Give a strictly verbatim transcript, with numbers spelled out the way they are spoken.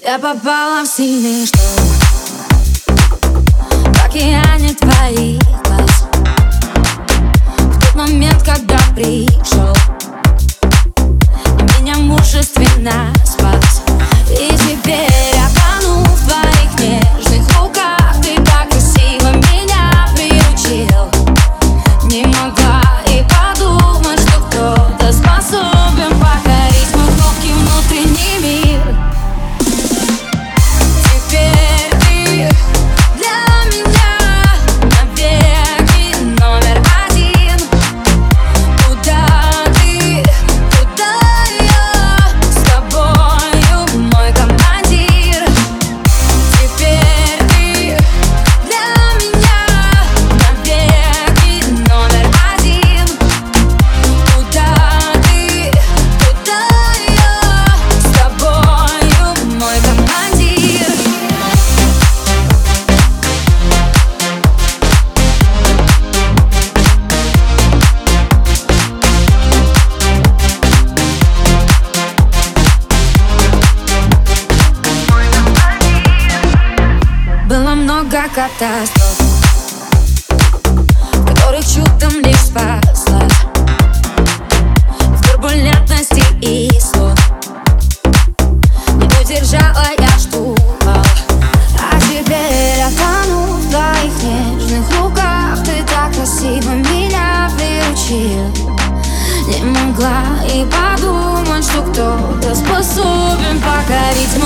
Я попала в сильный шторм в океане твоих глаз. В тот момент, когда пришел и меня мужественно спас. И теперь я тону в твоих нежных руках. Ты так красиво меня приручил. Не могла и подумать, что кто-то способен покорить мой хрупкий внутренний мир. Теперь ты для меня навеки номер один. Куда ты, куда я с тобою, мой командир. Теперь ты для меня навеки номер один. Куда ты, куда я с тобою, мой командир. Было много катастроф, в которых чудом лишь спаслась. В турбулентности и слов не удержала я штурвал. А теперь я тону в твоих нежных руках. Ты так красиво меня приручил. Не могла и подумать, что кто-то способен покорить